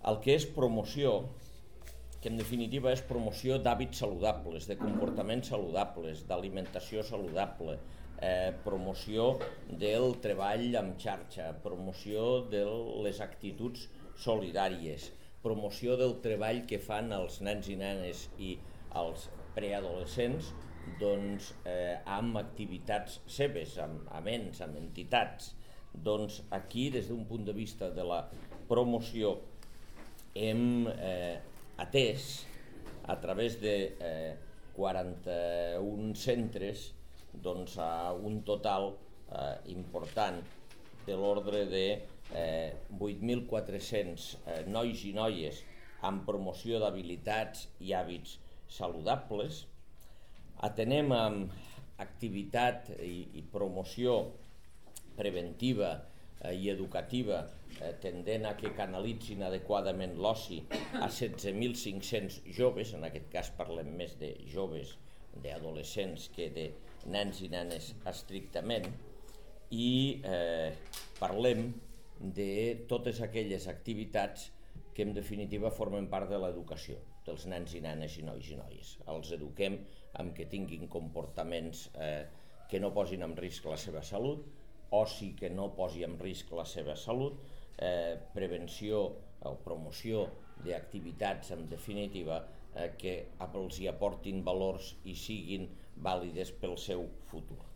el que és promoció, que en definitiva és promoció d'hàbits saludables, de comportaments saludables, d'alimentació saludable, promoció del treball en xarxa, promoció de les actituds solidàries, promoció del treball que fan els nens i nenes i els preadolescents amb activitats seves, amb ens, amb entitats. Doncs aquí, des d'un punt de vista de la promoció, hem atès a través de 41 centres a un total important de l'ordre de 8.400 nois i noies amb promoció d'habilitats i hàbits saludables. Atenem amb activitat i promoció preventiva i educativa tendent a que canalitzin adequadament l'oci a 16.500 joves, en aquest cas parlem més de joves, d'adolescents que de nens i nenes estrictament, i parlem de totes aquelles activitats que en definitiva formen part de l'educació dels nens i nenes i nois i noies. Els eduquem amb que tinguin comportaments que no posin en risc la seva salut, oci que no posi en risc la seva salut, prevenció o promoció d'activitats, en definitiva, que els hi aportin valors i siguin vàlides pel seu futur.